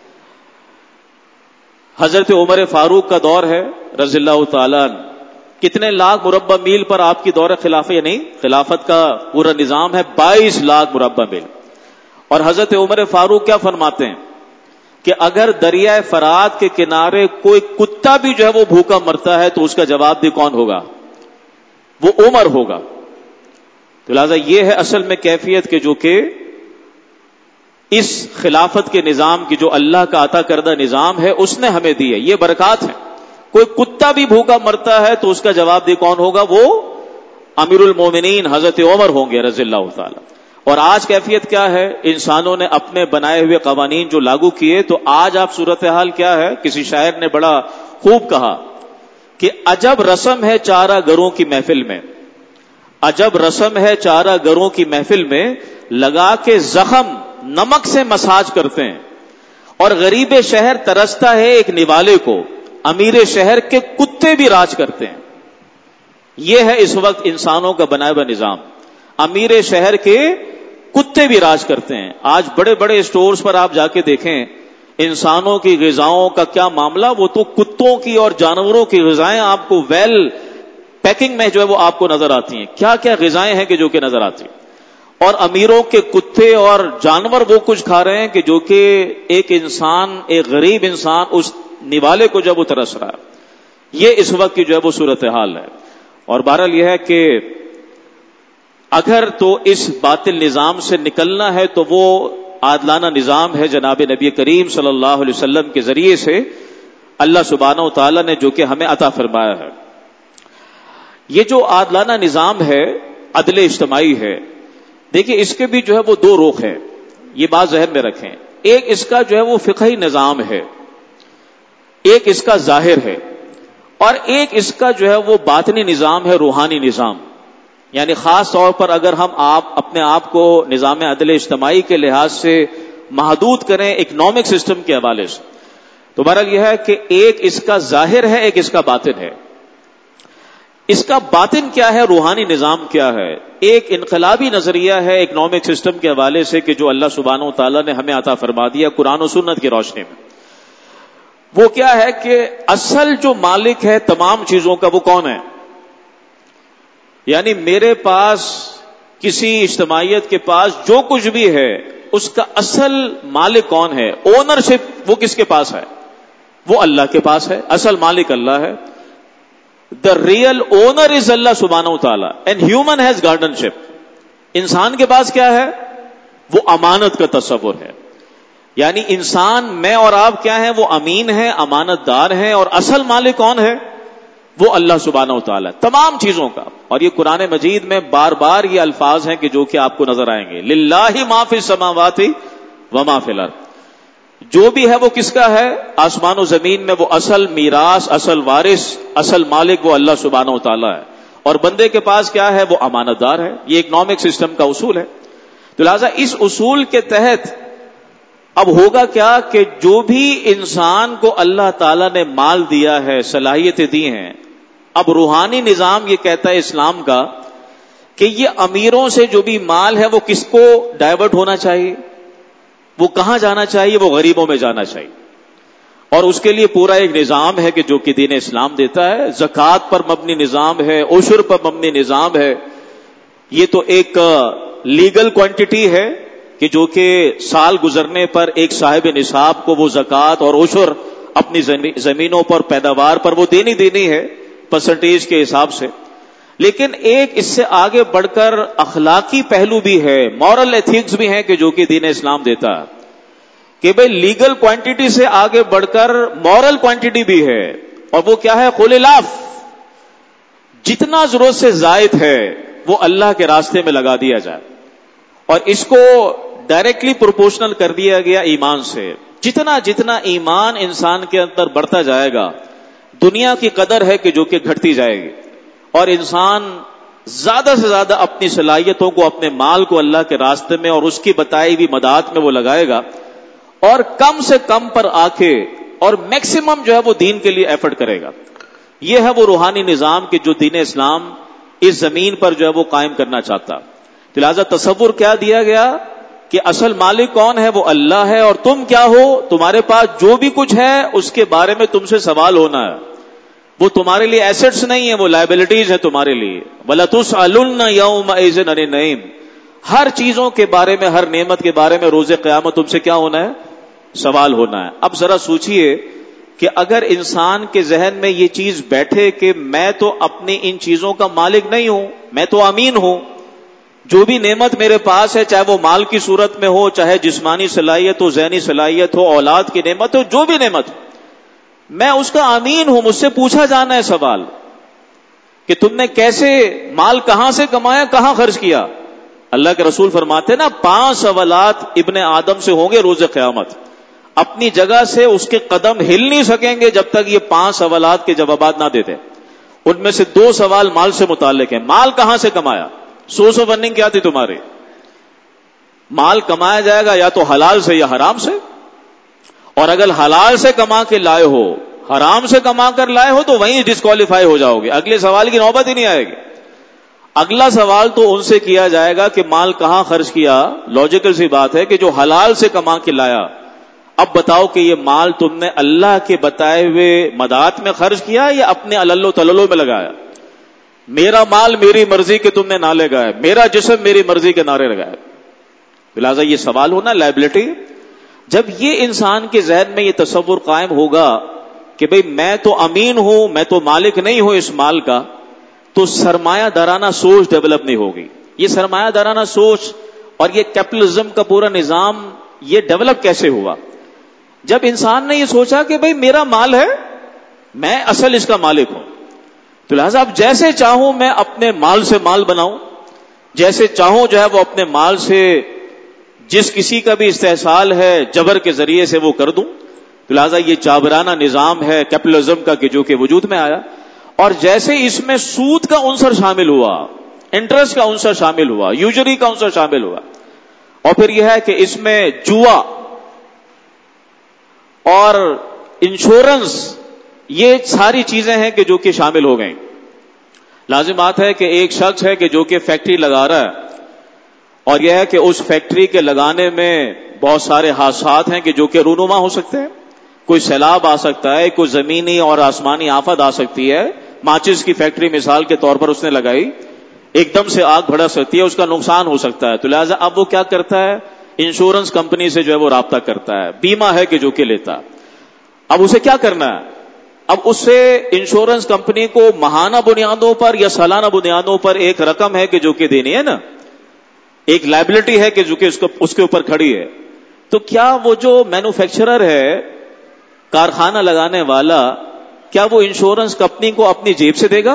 حضرت عمر فاروق کا دور ہے رضی اللہ تعالیٰ عنہ، کتنے لاکھ مربع میل پر آپ کی دور خلافت یعنی خلافت کا پورا نظام ہے، بائیس لاکھ مربع میل. اور حضرت عمر فاروق کیا فرماتے ہیں کہ اگر دریائے فرات کے کنارے کوئی کتا بھی جو ہے وہ بھوکا مرتا ہے تو اس کا جواب بھی کون ہوگا؟ وہ عمر ہوگا. تو لہذا یہ ہے اصل میں کیفیت کہ جو کہ اس خلافت کے نظام کی جو اللہ کا عطا کردہ نظام ہے اس نے ہمیں دی ہے. یہ برکات ہیں. کوئی کتا بھی بھوکا مرتا ہے تو اس کا جواب بھی کون ہوگا؟ وہ امیر المومنین حضرت عمر ہوں گے رضی اللہ تعالی. اور آج کیفیت کیا ہے؟ انسانوں نے اپنے بنائے ہوئے قوانین جو لاگو کیے، تو آج آپ صورتحال کیا ہے؟ کسی شاعر نے بڑا خوب کہا کہ عجب رسم ہے چارہ گروں کی محفل میں، عجب رسم ہے چارہ گروں کی محفل میں، لگا کے زخم نمک سے مساج کرتے ہیں، اور غریب شہر ترستا ہے ایک نوالے کو، امیر شہر کے کتے بھی راج کرتے ہیں. یہ ہے اس وقت انسانوں کا بنایا ہوا نظام. امیر شہر کے کتے بھی راج کرتے ہیں. آج بڑے بڑے اسٹورز پر آپ جا کے دیکھیں انسانوں کی غذاؤں کا کیا معاملہ، وہ تو کتوں کی اور جانوروں کی غذائیں آپ کو ویل پیکنگ میں جو ہے وہ آپ کو نظر آتی ہیں. کیا کیا غذائیں ہیں کہ جو کہ نظر آتی ہیں، اور امیروں کے کتے اور جانور وہ کچھ کھا رہے ہیں کہ جو کہ ایک انسان، ایک غریب انسان اس نوالے کو جب وہ ترس رہا ہے. یہ اس وقت کی جو ہے وہ صورتحال ہے. اور بہرحال یہ ہے کہ اگر تو اس باطل نظام سے نکلنا ہے تو وہ عادلانہ نظام ہے جناب نبی کریم صلی اللہ علیہ وسلم کے ذریعے سے اللہ سبحانہ و تعالیٰ نے جو کہ ہمیں عطا فرمایا ہے. یہ جو عادلانہ نظام ہے عدل اجتماعی ہے، دیکھیں اس کے بھی جو ہے وہ دو رخ ہیں، یہ بات ذہن میں رکھیں. ایک اس کا جو ہے وہ فقہی نظام ہے، ایک اس کا ظاہر ہے، اور ایک اس کا جو ہے وہ باطنی نظام ہے، روحانی نظام. یعنی خاص طور پر اگر ہم آپ اپنے آپ کو نظام عدل اجتماعی کے لحاظ سے محدود کریں اکنامک سسٹم کے حوالے سے، تو بہرحال یہ ہے کہ ایک اس کا ظاہر ہے، ایک اس کا باطن ہے. اس کا باطن کیا ہے، روحانی نظام کیا ہے؟ ایک انقلابی نظریہ ہے اکنامک سسٹم کے حوالے سے کہ جو اللہ سبحانہ و تعالیٰ نے ہمیں عطا فرما دیا قرآن و سنت کی روشنی میں. وہ کیا ہے کہ اصل جو مالک ہے تمام چیزوں کا وہ کون ہے؟ یعنی میرے پاس، کسی اجتماعیت کے پاس جو کچھ بھی ہے اس کا اصل مالک کون ہے؟ اونرشپ وہ کس کے پاس ہے؟ وہ اللہ کے پاس ہے. اصل مالک اللہ ہے. The real owner is Allah subhanahu wa ta'ala and human has guardianship. انسان کے پاس کیا ہے؟ وہ امانت کا تصور ہے. یعنی انسان میں اور آپ کیا ہیں؟ وہ امین ہیں، امانت دار ہیں، اور اصل مالک کون ہے؟ وہ اللہ سبحانہ و تعالیٰ تمام چیزوں کا. اور یہ قرآن مجید میں بار بار یہ الفاظ ہیں کہ جو کہ آپ کو نظر آئیں گے. للہ ما فی السماوات وما فی الارض. جو بھی ہے وہ کس کا ہے؟ آسمان و زمین میں وہ اصل میراث، اصل وارث، اصل مالک وہ اللہ سبحانہ و تعالیٰ ہے. اور بندے کے پاس کیا ہے؟ وہ امانت دار ہے. یہ اکنامک سسٹم کا اصول ہے. تو لہذا اس اصول کے تحت اب ہوگا کیا کہ جو بھی انسان کو اللہ تعالیٰ نے مال دیا ہے، صلاحیتیں دی ہیں، اب روحانی نظام یہ کہتا ہے اسلام کا کہ یہ امیروں سے جو بھی مال ہے وہ کس کو ڈائیورٹ ہونا چاہیے؟ وہ کہاں جانا چاہیے؟ وہ غریبوں میں جانا چاہیے. اور اس کے لیے پورا ایک نظام ہے کہ جو کہ دین اسلام دیتا ہے. زکوٰۃ پر مبنی نظام ہے، عشر پر مبنی نظام ہے. یہ تو ایک لیگل کوانٹٹی ہے کہ جو کہ سال گزرنے پر ایک صاحب نصاب کو وہ زکوٰۃ اور عشر اپنی زمینوں پر، پیداوار پر وہ دینی دینی ہے پرسنٹیج کے حساب سے. لیکن ایک اس سے آگے بڑھ کر اخلاقی پہلو بھی ہے، مورل ایتھکس بھی ہیں کہ جو کہ دین اسلام دیتا ہے کہ بھئی لیگل کوانٹٹی سے آگے بڑھ کر مورل کوانٹٹی بھی ہے. اور وہ کیا ہے؟ قل الاف. جتنا ضرورت سے زائد ہے وہ اللہ کے راستے میں لگا دیا جائے. اور اس کو ڈائریکٹلی پروپورشنل کر دیا گیا ایمان سے. جتنا جتنا ایمان انسان کے اندر بڑھتا جائے گا، دنیا کی قدر ہے کہ جو کہ گھٹتی جائے گی. اور انسان زیادہ سے زیادہ اپنی صلاحیتوں کو، اپنے مال کو اللہ کے راستے میں اور اس کی بتائی ہوئی مداد میں وہ لگائے گا، اور کم سے کم پر آ کے اور میکسیمم جو ہے وہ دین کے لیے ایفرٹ کرے گا. یہ ہے وہ روحانی نظام کہ جو دین اسلام اس زمین پر جو ہے وہ قائم کرنا چاہتا. تو لہذا تصور کیا دیا گیا کہ اصل مالک کون ہے؟ وہ اللہ ہے. اور تم کیا ہو؟ تمہارے پاس جو بھی کچھ ہے اس کے بارے میں تم سے سوال ہونا ہے. وہ تمہارے لیے ایسٹس نہیں ہیں، وہ لائبلٹیز ہیں تمہارے لیے. وَلَتُسْأَلُنَّ يَوْمَئِذٍ عَنِ النَّعِيمِ. ہر چیزوں کے بارے میں، ہر نعمت کے بارے میں روز قیامت تم سے کیا ہونا ہے؟ سوال ہونا ہے. اب ذرا سوچئے کہ اگر انسان کے ذہن میں یہ چیز بیٹھے کہ میں تو اپنی ان چیزوں کا مالک نہیں ہوں، میں تو امین ہوں، جو بھی نعمت میرے پاس ہے، چاہے وہ مال کی صورت میں ہو، چاہے جسمانی صلاحیت ہو، ذہنی صلاحیت ہو، اولاد کی نعمت ہو، جو بھی نعمت ہو، میں اس کا امین ہوں. مجھ سے پوچھا جانا ہے سوال کہ تم نے کیسے مال کہاں سے کمایا، کہاں خرچ کیا. اللہ کے رسول فرماتے ہیں نا، پانچ سوالات ابن آدم سے ہوں گے روز قیامت. اپنی جگہ سے اس کے قدم ہل نہیں سکیں گے جب تک یہ پانچ سوالات کے جوابات نہ دیتے. ان میں سے دو سوال مال سے متعلق ہیں. مال کہاں سے کمایا؟ سورس آف ارننگ کیا تھی تمہاری؟ مال کمایا جائے گا یا تو حلال سے یا حرام سے. اور اگر حلال سے کما کے لائے ہو، حرام سے کما کر لائے ہو تو وہیں ڈسکوالیفائی ہو جاؤ گے، اگلے سوال کی نوبت ہی نہیں آئے گی. اگلا سوال تو ان سے کیا جائے گا کہ مال کہاں خرچ کیا. لاجیکل سی بات ہے کہ جو حلال سے کما کے لایا، اب بتاؤ کہ یہ مال تم نے اللہ کے بتائے ہوئے مداد میں خرچ کیا یا اپنے اللو تللو میں لگایا؟ میرا مال میری مرضی کے تم نے نہ لگائے، میرا جسم میری مرضی کے نعرے لگائے. لہٰذا یہ سوال ہونا لائبلٹی. جب یہ انسان کے ذہن میں یہ تصور قائم ہوگا کہ بھئی میں تو امین ہوں، میں تو مالک نہیں ہوں اس مال کا، تو سرمایہ دارانہ سوچ ڈیولپ نہیں ہوگی. یہ سرمایہ دارانہ سوچ اور یہ کیپٹلزم کا پورا نظام یہ ڈیولپ کیسے ہوا؟ جب انسان نے یہ سوچا کہ بھئی میرا مال ہے، میں اصل اس کا مالک ہوں، تو لہذا اب جیسے چاہوں میں اپنے مال سے مال بناؤں، جیسے چاہوں جو ہے وہ اپنے مال سے جس کسی کا بھی استحصال ہے جبر کے ذریعے سے وہ کر دوں. تو لہذا یہ جابرانہ نظام ہے کیپٹلزم کا کہ جو کہ وجود میں آیا. اور جیسے اس میں سود کا عنصر شامل ہوا، انٹرسٹ کا عنصر شامل ہوا، یوزری کا عنصر شامل ہوا، اور پھر یہ ہے کہ اس میں جوا اور انشورنس، یہ ساری چیزیں ہیں کہ جو کہ شامل ہو گئیں. لازم بات ہے کہ ایک شخص ہے کہ جو کہ فیکٹری لگا رہا ہے، اور یہ ہے کہ اس فیکٹری کے لگانے میں بہت سارے حادثات ہیں کہ جو کہ رونما ہو سکتے ہیں. کوئی سیلاب آ سکتا ہے، کوئی زمینی اور آسمانی آفت آ سکتی ہے. ماچس کی فیکٹری مثال کے طور پر اس نے لگائی، ایک دم سے آگ بھڑک سکتی ہے، اس کا نقصان ہو سکتا ہے. تو لہٰذا اب وہ کیا کرتا ہے؟ انشورنس کمپنی سے جو ہے وہ رابطہ کرتا ہے، بیمہ ہے کہ جو کہ لیتا. اب اسے کیا کرنا ہے؟ اب اس سے انشورنس کمپنی کو ماہانہ بنیادوں پر یا سالانہ بنیادوں پر ایک رقم ہے کہ جو کہ دینی ہے نا، ایک لائبلٹی ہے کہ جو کہ اس کے اوپر کھڑی ہے. تو کیا وہ جو مینوفیکچرر ہے، کارخانہ لگانے والا، کیا وہ انشورنس کمپنی کو اپنی جیب سے دے گا؟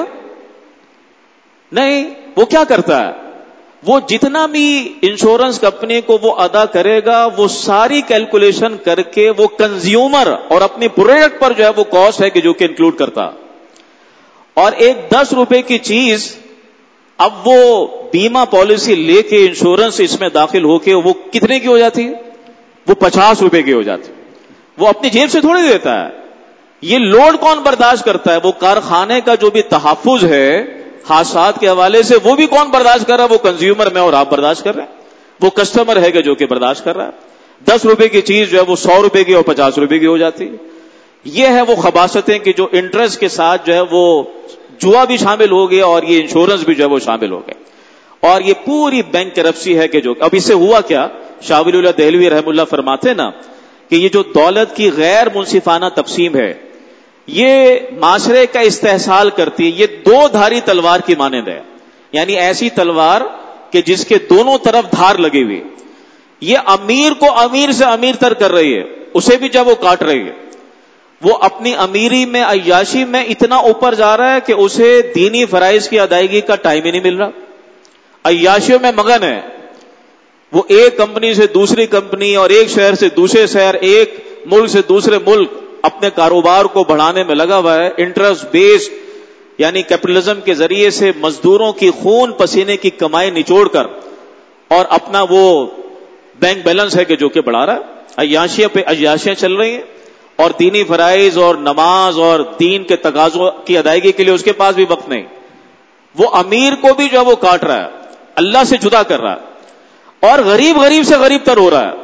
نہیں. وہ کیا کرتا ہے؟ وہ جتنا بھی انشورنس کمپنی کو وہ ادا کرے گا، وہ ساری کیلکولیشن کر کے وہ کنزیومر اور اپنی پروڈکٹ پر جو ہے وہ کاسٹ ہے کہ جو کہ انکلوڈ کرتا. اور ایک دس روپے کی چیز اب وہ بیمہ پالیسی لے کے انشورنس اس میں داخل ہو کے وہ کتنے کی ہو جاتی ہے؟ وہ پچاس روپے کی ہو جاتی. وہ اپنی جیب سے تھوڑی دیتا ہے. یہ لوڈ کون برداشت کرتا ہے؟ وہ کارخانے کا جو بھی تحفظ ہے حادثات کے حوالے سے، وہ بھی کون برداشت کر رہا ہے؟ وہ کنزیومر میں اور آپ برداشت کر رہے ہیں. وہ کسٹمر ہے کہ جو کہ برداشت کر رہا ہے. دس روپے کی چیز جو ہے وہ سو روپے کی اور پچاس روپے کی ہو جاتی ہے. یہ ہے وہ خباثتیں کہ جو انٹرسٹ کے ساتھ جو ہے وہ جوا بھی شامل ہو گیا اور یہ انشورنس بھی جو ہے وہ شامل ہو گئے. اور یہ پوری بینک کرپسی ہے کہ جو اب اس سے ہوا کیا؟ شاہ ولی اللہ دہلوی رحم اللہ فرماتے نا کہ یہ جو دولت کی غیر منصفانہ تقسیم ہے، یہ معاشرے کا استحصال کرتی ہے. یہ دو دھاری تلوار کی مانند ہے، یعنی ایسی تلوار کہ جس کے دونوں طرف دھار لگی ہوئی. یہ امیر کو امیر سے امیر تر کر رہی ہے، اسے بھی جب وہ کاٹ رہی ہے. وہ اپنی امیری میں، عیاشی میں اتنا اوپر جا رہا ہے کہ اسے دینی فرائض کی ادائیگی کا ٹائم ہی نہیں مل رہا. عیاشیوں میں مگن ہے. وہ ایک کمپنی سے دوسری کمپنی اور ایک شہر سے دوسرے شہر، ایک ملک سے دوسرے ملک اپنے کاروبار کو بڑھانے میں لگا ہوا ہے. انٹرسٹ بیسڈ یعنی کیپٹلزم کے ذریعے سے مزدوروں کی خون پسینے کی کمائی نچوڑ کر اور اپنا وہ بینک بیلنس ہے کہ جو کہ بڑھا رہا ہے. عیاشیاں پہ عیاشیاں چل رہی ہیں اور دینی فرائض اور نماز اور دین کے تقاضوں کی ادائیگی کے لیے اس کے پاس بھی وقت نہیں. وہ امیر کو بھی جو ہے وہ کاٹ رہا ہے، اللہ سے جدا کر رہا ہے، اور غریب غریب سے غریب تر ہو رہا ہے.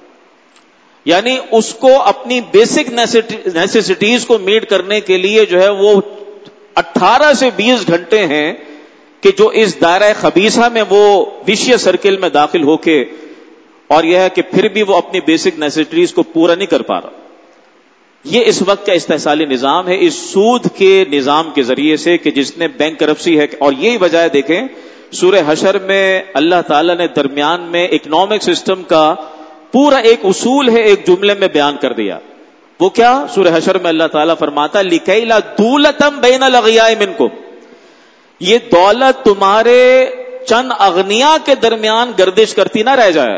یعنی اس کو اپنی بیسک نیسیسٹیز کو میٹ کرنے کے لیے جو ہے وہ اٹھارہ سے بیس گھنٹے ہیں کہ جو اس دائرہ خبیثہ میں وہ وشیس سرکل میں داخل ہو کے، اور یہ ہے کہ پھر بھی وہ اپنی بیسک نیسیسٹیز کو پورا نہیں کر پا رہا. یہ اس وقت کا استحصالی نظام ہے، اس سود کے نظام کے ذریعے سے کہ جس نے بینک کرپسی ہے. اور یہی وجہ ہے، دیکھیں سورہ حشر میں اللہ تعالیٰ نے درمیان میں اکنامک سسٹم کا پورا ایک اصول ہے ایک جملے میں بیان کر دیا. وہ کیا؟ سورہ حشر میں اللہ تعالیٰ فرماتا لِكَيْ لَا دُولَةً بَيْنَ الْأَغْنِيَاءِ مِنْكُمْ، یہ دولت تمہارے چند اغنیاء کے درمیان گردش کرتی نہ رہ جائے.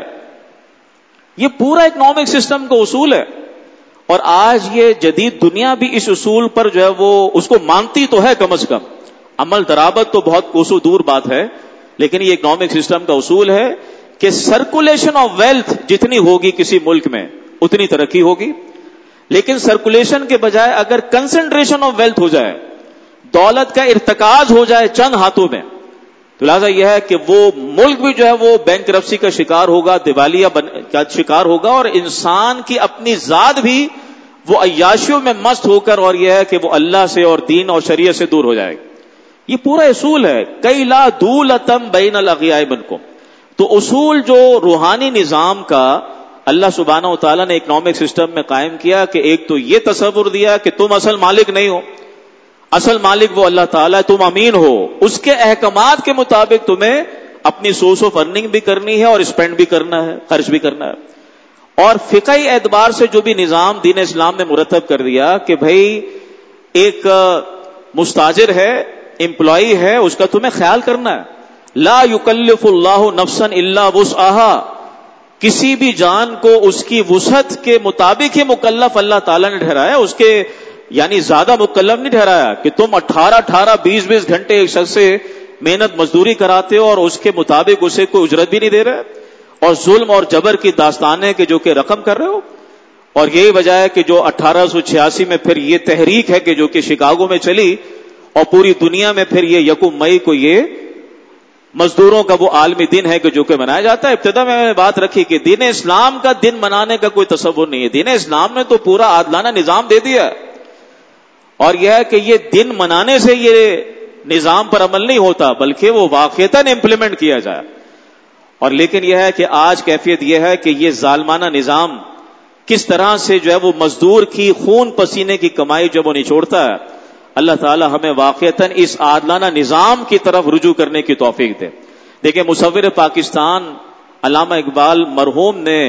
یہ پورا اکنامک سسٹم کا اصول ہے. اور آج یہ جدید دنیا بھی اس اصول پر جو ہے وہ اس کو مانتی تو ہے، کم از کم عمل درآمد تو بہت کوسوں دور بات ہے، لیکن یہ اکنامک سسٹم کا اصول ہے کہ سرکولیشن آف ویلتھ جتنی ہوگی کسی ملک میں اتنی ترقی ہوگی. لیکن سرکولیشن کے بجائے اگر کنسنٹریشن آف ویلتھ ہو جائے، دولت کا ارتکاز ہو جائے چند ہاتھوں میں، تو لہٰذا یہ ہے کہ وہ ملک بھی جو ہے وہ بینک کرپسی کا شکار ہوگا، دیوالیہ کا شکار ہوگا، اور انسان کی اپنی ذات بھی وہ عیاشیوں میں مست ہو کر، اور یہ ہے کہ وہ اللہ سے اور دین اور شریعت سے دور ہو جائے گا. یہ پورا اصول ہے کئی لا دولتم بین الاغنیاء منکم. تو اصول جو روحانی نظام کا اللہ سبحانہ و تعالیٰ نے اکنامک سسٹم میں قائم کیا کہ ایک تو یہ تصور دیا کہ تم اصل مالک نہیں ہو، اصل مالک وہ اللہ تعالیٰ ہے، تم امین ہو، اس کے احکامات کے مطابق تمہیں اپنی سورس آف ارننگ بھی کرنی ہے اور اسپینڈ بھی کرنا ہے، خرچ بھی کرنا ہے. اور فقہی اعتبار سے جو بھی نظام دین اسلام نے مرتب کر دیا کہ بھئی ایک مستاجر ہے، امپلائی ہے، اس کا تمہیں خیال کرنا ہے. لا یکلف اللہ نفسا الا وسعها، کسی بھی جان کو اس کی وسعت کے مطابق ہی مکلف اللہ تعالیٰ نے ٹھہرایا. اس کے یعنی زیادہ مکلف نہیں ٹھہرایا کہ تم اٹھارہ اٹھارہ بیس بیس گھنٹے ایک شخص سے محنت مزدوری کراتے ہو اور اس کے مطابق اسے کوئی اجرت بھی نہیں دے رہے، اور ظلم اور جبر کی داستانیں کہ جو کہ رقم کر رہے ہو. اور یہی وجہ ہے کہ جو اٹھارہ سو چھیاسی میں پھر یہ تحریک ہے کہ جو کہ شکاگو میں چلی، اور پوری دنیا میں پھر یہ یکم مئی کو یہ مزدوروں کا وہ عالمی دن ہے کہ جو کہ منایا جاتا ہے. ابتدا میں نے بات رکھی کہ دین اسلام کا دن منانے کا کوئی تصور نہیں ہے. دین اسلام نے تو پورا عادلانہ نظام دے دیا ہے، اور یہ ہے کہ یہ دن منانے سے یہ نظام پر عمل نہیں ہوتا بلکہ وہ واقعتاً امپلیمنٹ کیا جائے. اور لیکن یہ ہے کہ آج کیفیت یہ ہے کہ یہ ظالمانہ نظام کس طرح سے جو ہے وہ مزدور کی خون پسینے کی کمائی جب وہ نچوڑتا ہے. اللہ تعالی ہمیں واقعتاً اس عادلانہ نظام کی طرف رجوع کرنے کی توفیق دے. دیکھیں مصور پاکستان علامہ اقبال مرحوم نے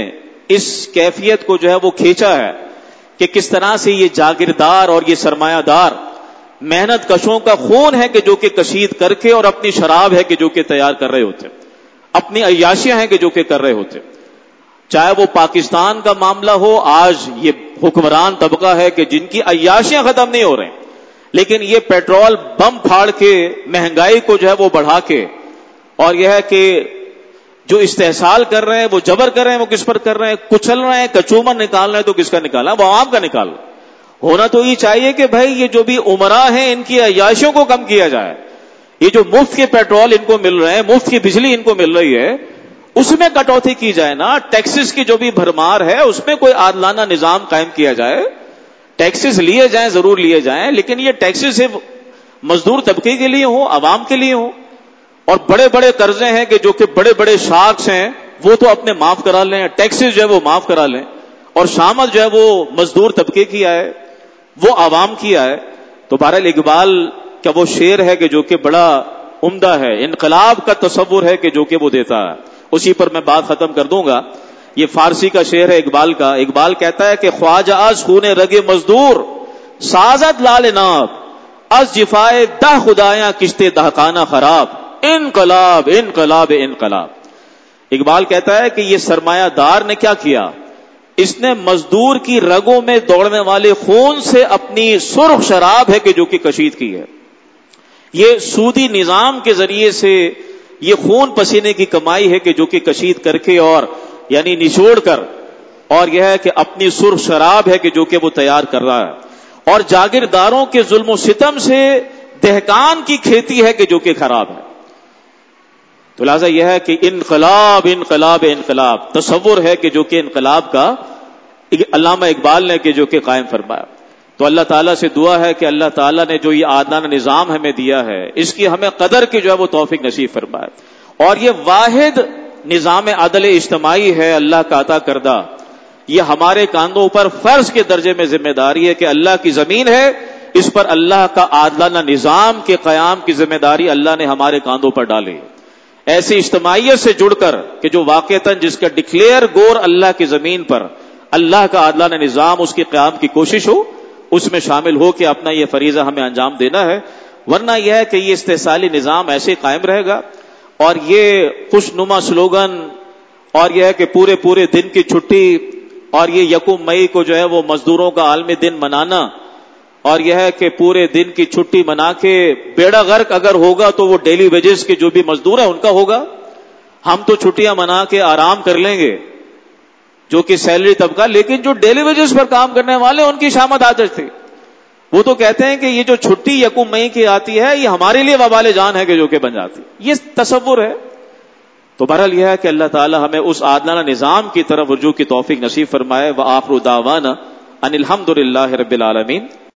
اس کیفیت کو جو ہے وہ کھینچا ہے کہ کس طرح سے یہ جاگیردار اور یہ سرمایہ دار محنت کشوں کا خون ہے کہ جو کہ کشید کر کے، اور اپنی شراب ہے کہ جو کہ تیار کر رہے ہوتے، اپنی عیاشیاں ہیں کہ جو کہ کر رہے ہوتے. چاہے وہ پاکستان کا معاملہ ہو، آج یہ حکمران طبقہ ہے کہ جن کی عیاشیاں ختم نہیں ہو رہے ہیں، لیکن یہ پیٹرول بم پھاڑ کے مہنگائی کو جو ہے وہ بڑھا کے، اور یہ ہے کہ جو استحصال کر رہے ہیں وہ جبر کر رہے ہیں، وہ کس پر کر رہے ہیں؟ کچل رہے ہیں، کچومن نکال رہے ہیں. تو کس کا نکالا؟ وہ عوام کا نکال. ہونا تو یہ چاہیے کہ بھائی یہ جو بھی امراء ہیں ان کی عیاشیوں کو کم کیا جائے. یہ جو مفت کے پیٹرول ان کو مل رہے ہیں، مفت کی بجلی ان کو مل رہی ہے، اس میں کٹوتی کی جائے نا. ٹیکسز کی جو بھی بھرمار ہے اس میں کوئی عادلانہ نظام قائم کیا جائے. ٹیکسز لیے جائیں، ضرور لیے جائیں، لیکن یہ ٹیکسز صرف مزدور طبقے کے لیے ہوں، عوام کے لیے ہوں. اور بڑے بڑے قرضے ہیں کہ جو کہ بڑے بڑے شارکس ہیں وہ تو اپنے معاف کرا لیں، ٹیکسز جو ہے وہ معاف کرا لیں، اور شامت جو ہے وہ مزدور طبقے کی آئے، وہ عوام کی آئے. تو بہرحال اقبال کا وہ شعر ہے کہ جو کہ بڑا عمدہ ہے، انقلاب کا تصور ہے کہ جو کہ وہ دیتا ہے. اسی پر میں بات ختم کر دوں گا. یہ فارسی کا شعر ہے اقبال کا. اقبال کہتا ہے کہ خواجہ از خون رگ مزدور سازد لال ناب، از جفائے دہ خدایاں کشتے دہقانہ خراب، انقلاب انقلاب انقلاب. اقبال کہتا ہے کہ یہ سرمایہ دار نے کیا کیا؟ اس نے مزدور کی رگوں میں دوڑنے والے خون سے اپنی سرخ شراب ہے کہ جو کہ کشید کی ہے. یہ سودی نظام کے ذریعے سے یہ خون پسینے کی کمائی ہے کہ جو کہ کشید کر کے اور یعنی نچوڑ کر، اور یہ ہے کہ اپنی سرخ شراب ہے کہ جو کہ وہ تیار کر رہا ہے. اور جاگیرداروں کے ظلم و ستم سے دہقان کی کھیتی ہے کہ جو کہ خراب ہے. تو لہذا یہ ہے کہ انقلاب انقلاب انقلاب تصور ہے کہ جو کہ انقلاب کا علامہ اقبال نے کہ جو کہ قائم فرمایا. تو اللہ تعالیٰ سے دعا ہے کہ اللہ تعالیٰ نے جو یہ عادلانہ نظام ہمیں دیا ہے اس کی ہمیں قدر کی جو ہے وہ توفیق نصیب فرمائے. اور یہ واحد نظام عدل اجتماعی ہے اللہ کا عطا کردہ. یہ ہمارے کاندھوں پر فرض کے درجے میں ذمہ داری ہے کہ اللہ کی زمین ہے، اس پر اللہ کا عادلانہ نظام کے قیام کی ذمہ داری اللہ نے ہمارے کاندھوں پر ڈالی. ایسی اجتماعیت سے جڑ کر کہ جو واقعتاً جس کا ڈکلیئر گور اللہ کی زمین پر اللہ کا عادلانہ نظام، اس کی قیام کی کوشش ہو، اس میں شامل ہو کہ اپنا یہ فریضہ ہمیں انجام دینا ہے. ورنہ یہ ہے کہ یہ استحصالی نظام ایسے قائم رہے گا، اور یہ خوش نما سلوگن، اور یہ ہے کہ پورے پورے دن کی چھٹی، اور یہ یکم مئی کو جو ہے وہ مزدوروں کا عالمی دن منانا، اور یہ ہے کہ پورے دن کی چھٹی منا کے بیڑا غرق اگر ہوگا تو وہ ڈیلی ویجز کے جو بھی مزدور ہیں ان کا ہوگا. ہم تو چھٹیاں منا کے آرام کر لیں گے جو کہ سیلری طبقہ، لیکن جو ڈیلی ویجز پر کام کرنے والے ان کی شامت آ جاتی. وہ تو کہتے ہیں کہ یہ جو چھٹی یکم مئی کی آتی ہے یہ ہمارے لیے وبال جان ہے کہ جو کہ بن جاتی. یہ تصور ہے. تو بہرحال یہ ہے کہ اللہ تعالی ہمیں اس عادلانہ نظام کی طرف رجوع کی توفیق نصیب فرمائے. وآخر دعوانا ان الحمد للہ رب العالمین.